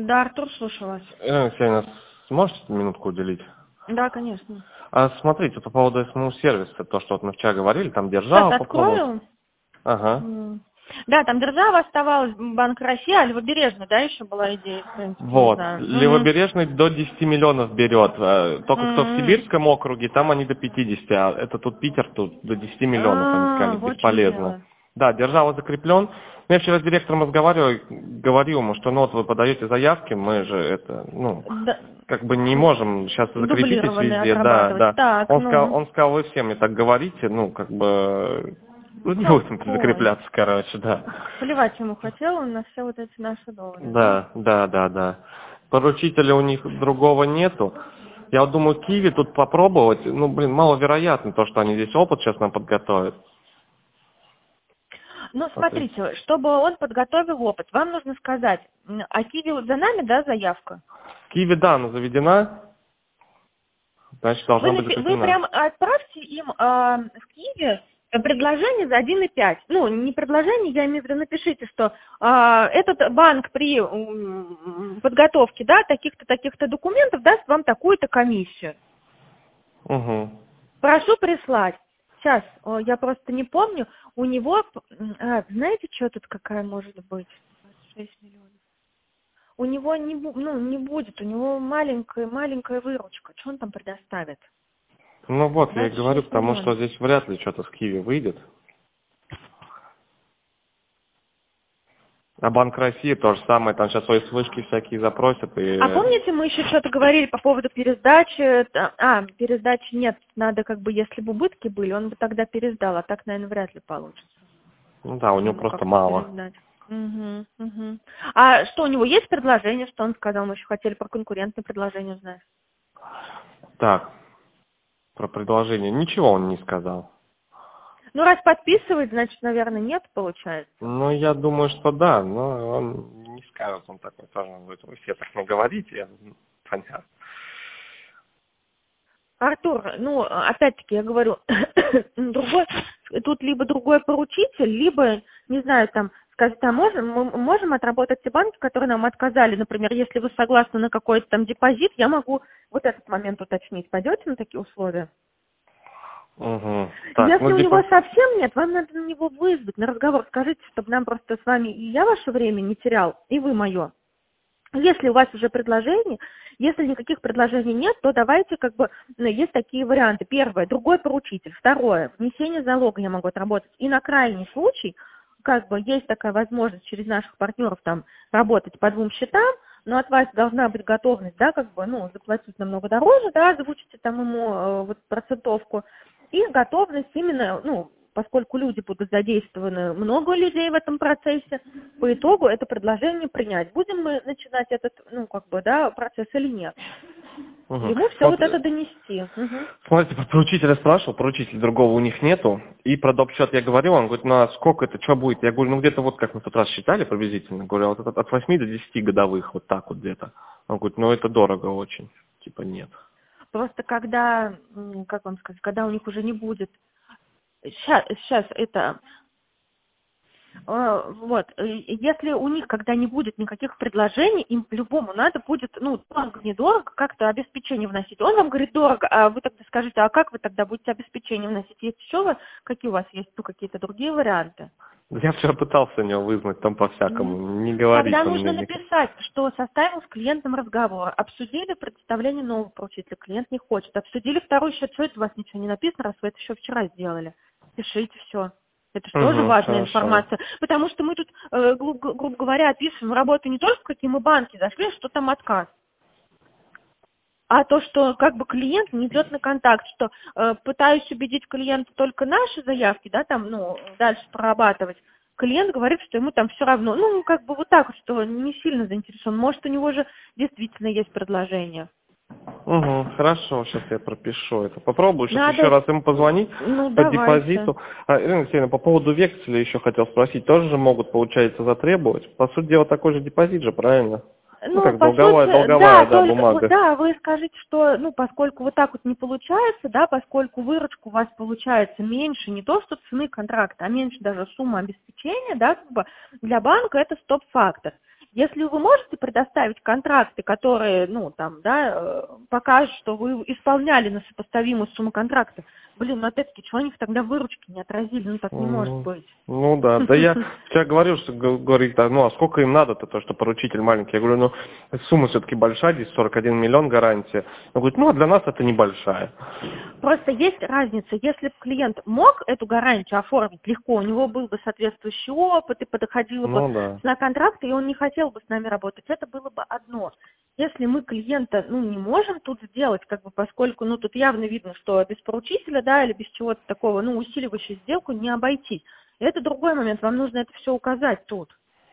Да, Артур, слушаю вас. Ксения, сможете минутку уделить? Да, конечно. Смотрите, по поводу СМУ-сервиса, то, что вот мы вчера говорили, там Сейчас держава попробовать. открою. Ага. Да, там держава оставалась, Банк России, а Левобережная, да, еще была идея, в принципе, не Вот. знаю. Левобережный до 10 миллионов берет. Только кто в Мгм. Сибирском округе, там они до 50, а это тут Питер, тут до 10 миллионов, они сказали, Вот в чем бесполезно. дело. Да, держава закреплен. Я вчера с директором разговаривал, говорил ему, что ну вот вы подаете заявки, мы же это, Да, как бы не можем, сейчас закрепитесь дублированные везде, да, отрабатывать. да. Так, Он сказал, вы все мне так говорите, как бы, не будем Ой, закрепляться, короче, да. плевать ему хотел он на все вот эти наши доводы, да? Да. Поручителя у них другого нету. Я вот думаю, Киви тут попробовать, маловероятно то, что они здесь опыт сейчас нам подготовят. Ну, Смотрите. смотрите, чтобы он подготовил опыт, вам нужно сказать, а Киви вот за нами, да, заявка? Киви, да, она заведена, значит, должна быть Вы закреплена. прям отправьте им в Киеве предложение за 1,5. Ну, не предложение, я имею в виду, напишите, что этот банк при подготовке, да, таких-то документов даст вам такую-то комиссию. Угу. Прошу прислать. Сейчас, я просто не помню, у него, знаете, что тут какая может быть? 26 миллионов. У него не будет, у него маленькая выручка. Что он там предоставит? Ну вот, я и говорю, 26 потому что миллионов. здесь вряд ли что-то с Киви выйдет. А Банк России то же самое, там сейчас свои слышки всякие запросят. А помните, мы еще что-то говорили по поводу пересдачи? Пересдачи нет, надо как бы, если бы убытки были, он бы тогда пересдал, а так, наверное, вряд ли получится. Ну да, у него Ему просто как-то мало. пересдать. Угу. А что, у него есть предложение, что он сказал? Мы еще хотели про конкурентное предложение узнать. Так, про предложение. Ничего он не сказал. Ну, раз подписывает, значит, наверное, нет, получается. Ну, я думаю, что да, но он не скажет, он такой тоже будет. Вы все так говорите, понятно. Артур, опять-таки, я говорю, тут либо другой поручитель, либо, не знаю, там, скажет, мы можем отработать те банки, которые нам отказали. Например, если вы согласны на какой-то там депозит, я могу вот этот момент уточнить. Пойдете на такие условия? Угу. Так, Если у него совсем нет, вам надо на него вызвать, на разговор. Скажите, чтобы нам просто с вами и я ваше время не терял, и вы мое. Если у вас уже предложение, если никаких предложений нет, то давайте есть такие варианты. Первое, другой поручитель. Второе, внесение залога я могу отработать. И на крайний случай, есть такая возможность через наших партнеров там работать по 2 счетам, но от вас должна быть готовность, заплатить намного дороже, да, озвучите там ему процентовку, и готовность именно, поскольку люди будут задействованы, много людей в этом процессе, по итогу это предложение принять. Будем мы начинать этот, процесс или нет. Угу. Ему все вот это донести. Смотрите, про поручителя спрашивал, поручителя другого у них нету. И про доп. Счет я говорил, он говорит, а сколько это, что будет? Я говорю, где-то вот как мы в тот раз считали приблизительно. Говорю, вот от 8 до 10 годовых, вот так вот где-то. Он говорит, это дорого очень. Типа нет. Просто когда, когда у них уже не будет. Сейчас это. Если у них, когда не будет никаких предложений, им по-любому надо будет, дорого, недорого, как-то обеспечение вносить. Он вам говорит дорого, а вы тогда скажите, а как вы тогда будете обеспечение вносить? Есть еще какие у вас есть какие-то другие варианты? Я вчера пытался у него вызнать там по-всякому, не говорить. Тогда нужно написать, что составил с клиентом разговор, обсудили предоставление нового поручителя, клиент не хочет, обсудили второй счет, что это у вас ничего не написано, раз вы это еще вчера сделали. Пишите все. Это же тоже важная информация. Потому что мы тут, грубо говоря, описываем работу не только, в какие мы банки зашли, а что там отказ. А то, что клиент не идет на контакт, что пытаюсь убедить клиента только наши заявки, да, дальше прорабатывать. Клиент говорит, что ему там все равно. Вот так вот, что не сильно заинтересован. Может, у него же действительно есть предложение. Хорошо, сейчас я пропишу это. Попробую сейчас еще раз ему позвонить по давайте. Депозиту. Ирина Алексеевна, по поводу векселя еще хотел спросить. Тоже же могут, получается, затребовать? По сути дела, такой же депозит же, правильно? Долговая бумага. Да, вы скажите, что, поскольку вот так вот не получается, да, поскольку выручка у вас получается меньше, не то что цены контракта, а меньше даже суммы обеспечения, да, для банка это стоп-фактор. Если вы можете предоставить контракты, которые, покажут, что вы исполняли на сопоставимую сумму контракта, опять-таки, чего они их тогда выручки не отразили? Так не может быть. Ну да, я вчера говорил, что говорит, а сколько им надо-то, то, что поручитель маленький. Я говорю, сумма все-таки большая, здесь 41 миллион гарантия. Он говорит, а для нас это небольшая. Просто есть разница. Если бы клиент мог эту гарантию оформить легко, у него был бы соответствующий опыт, и подходила бы на контракт, и он не хотел бы с нами работать, это было бы одно. Если мы клиента, не можем тут сделать, поскольку, тут явно видно, что без поручителя, или без чего-то такого, усиливающей сделку не обойтись. И это другой момент, вам нужно это все указать тут.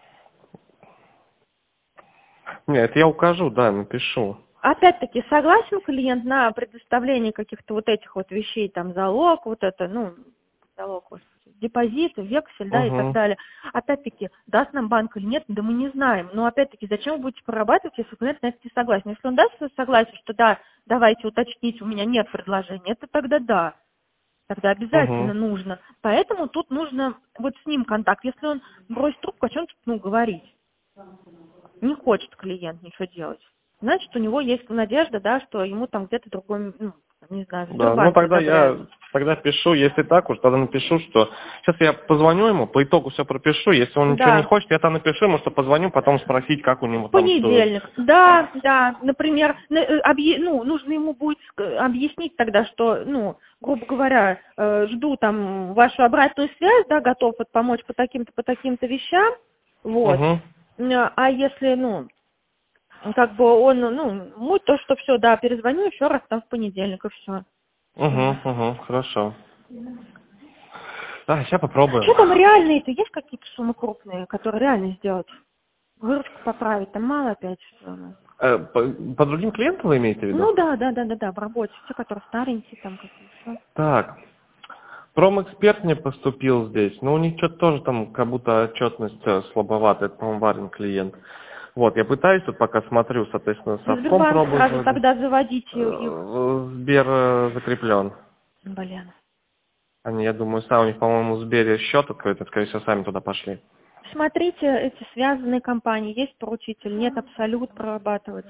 Нет, я укажу, напишу. Опять-таки, согласен клиент на предоставление каких-то этих вещей, залог, залог, депозит, вексель, и так далее. Опять-таки, даст нам банк или нет, мы не знаем. Но опять-таки, зачем вы будете прорабатывать, если клиент на это не согласен? Если он даст согласие, что давайте уточнить, у меня нет предложения, это тогда да. Тогда обязательно нужно. Поэтому тут нужно с ним контакт. Если он бросит трубку, о чем тут говорить? Не хочет клиент ничего делать. Значит, у него есть надежда, что ему там где-то другой, не знаю, тогда я пишу, если так уж, тогда напишу, что сейчас я позвоню ему, по итогу все пропишу, если он ничего не хочет, я там напишу ему, что позвоню, потом спросить, как у него там. Понедельник. Да, например, нужно ему будет объяснить тогда, что, грубо говоря, жду там вашу обратную связь, готов помочь по таким-то вещам, А если, то, что все, перезвоню еще раз там в понедельник, и все. Хорошо. Сейчас попробуем. Что там реальные-то? Есть какие-то суммы крупные, которые реально сделать? Выручку поправить, там мало опять что-то. По другим клиентам вы имеете в виду? Да, в работе. Те, которые старенькие там какие-то. Так. Промэксперт мне поступил здесь, но у них что-то тоже там как будто отчетность слабоватая, это, по-моему, Варин клиент. Я пытаюсь пока смотрю, соответственно, совком пробую. Сразу тогда заводите их. Сбер закреплен. Блин. Я думаю, у них, по-моему, в Сбере счет открыт, скорее всего, сами туда пошли. Смотрите, эти связанные компании, есть поручитель, нет, Абсолют прорабатывать.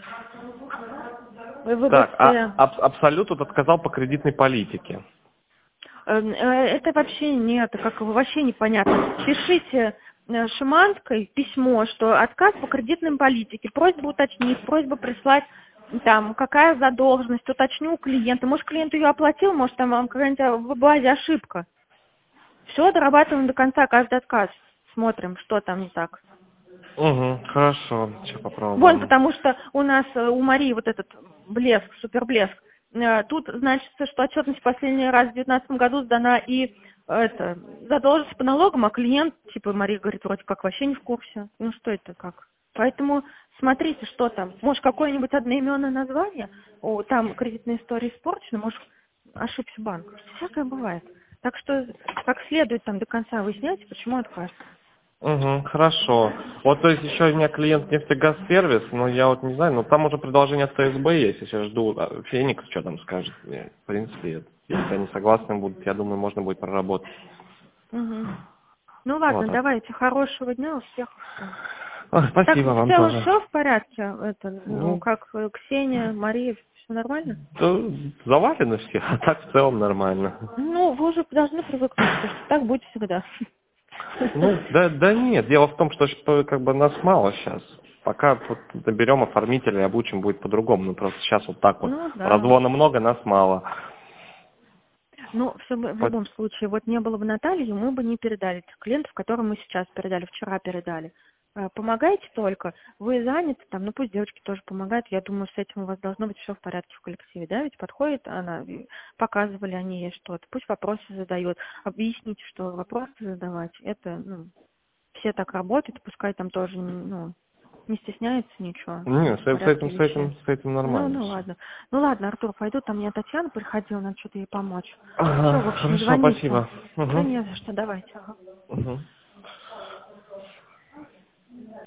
Абсолют отказал по кредитной политике. Это вообще нет, вообще непонятно. Пишите Шиманской письмо, что отказ по кредитной политике, просьба уточнить, просьба прислать, какая задолженность, уточню у клиента. Может, клиент ее оплатил, может, там вам какая-нибудь в базе ошибка. Все, дорабатываем до конца каждый отказ. Смотрим, что там не так. Хорошо, сейчас попробуем. Потому что у нас, у Марии этот блеск, суперблеск. Тут значится, что отчетность в последний раз в 2019 году сдана и задолженность по налогам, а клиент, Мария говорит, вроде как вообще не в курсе. Что это как? Поэтому смотрите, что там. Может, какое-нибудь одноименное название, там кредитная история испорчена, может, ошибся банк. Всякое бывает. Так что как следует до конца выясняйте, почему отказ. Хорошо. То есть еще у меня клиент нефтегазсервис, но я не знаю, там уже предложение от ФСБ есть, я сейчас жду, Феникс что там скажет. В принципе, если они согласны будут, я думаю, можно будет проработать. Ладно, давайте, хорошего дня, успехов. Спасибо вам тоже. Все в порядке? Как Ксения, Мария, все нормально? Завалены все, а так в целом нормально. Вы уже должны привыкнуть, что так будет всегда. Да нет, дело в том, что нас мало сейчас. Пока наберем оформителя и обучим, будет по-другому. Просто сейчас раззвона много, нас мало. Все в любом случае, не было бы Натальи, мы бы не передали тех клиентов, которым мы сейчас передали, вчера передали. Помогайте только. Вы заняты, пусть девочки тоже помогают. Я думаю, с этим у вас должно быть все в порядке в коллективе, Ведь подходит она, показывали они ей что-то. Пусть вопросы задает. Объясните, что вопросы задавать. Это, все так работают, пускай там тоже, не стесняется ничего. Нет, с этим нормально. Ладно, Артур, пойду, там мне Татьяна приходила, надо что-то ей помочь. Все, в общем, хорошо, звоните. Спасибо. Да не за что, давайте.